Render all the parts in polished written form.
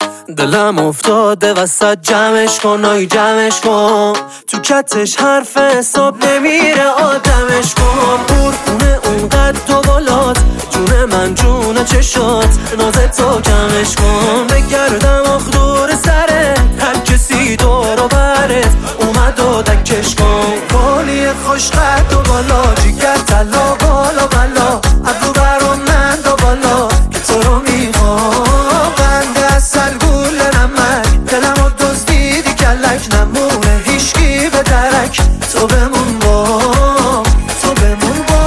دلم افتاده وسط جمعش کن آی جمعش کن، تو کتش حرف حساب نمیره آدمش کن. قربونه اون قد و بالات، جون من جون چشات، ناز تو کمش کن. بگردم آخ دور سرت، هر کسی دور و برت اومد و دکش کن. کالی خوش قد و بالا، جیگر طلا بالا بالا، ابرو برام نند و بالا که تو رو میخوام. قند اصل گول نمک، دلمو دزدیدی کلک، نمونه هیشگی به درک. تو بمون با، تو بمون با.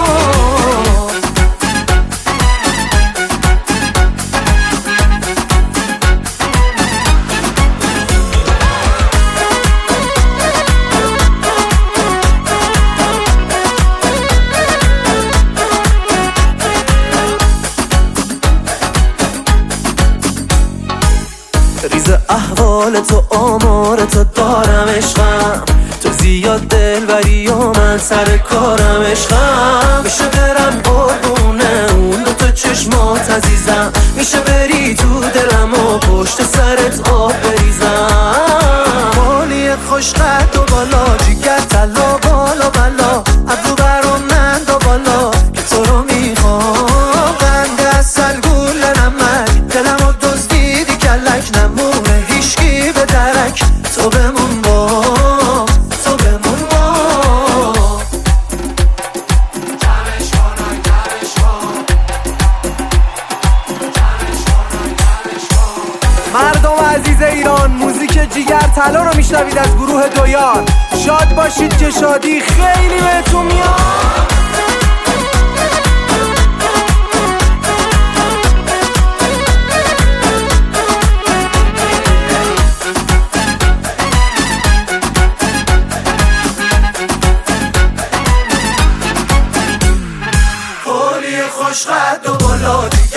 ریز احوال تو آمار تو دارم عشقم، تو زیاد دلبری و من سر کارم عشقم. میشه برم قربونه اون دو تا چشمات عزیزم، میشه بری تو دلم و پشت سرت آب بریزم. مالی خوش قد و بالا، جیگر طلا بالا بالا، ابرو برام نند و بالا که تو رو میخوام. قند اصل گول نمک، دلمو دزدیدی کلک، نمونه هیشگی به درک. تو بمون با، تو بمون با. جمعش کن آی جمعش کن، جمعش کن آی جمعش کن. مردم عزیز ایران، موزیک جیگر طلا رو میشنوید از گروه دویار. شاد باشید که شادی خیلی بهتون میاد. خوش قد و بالا،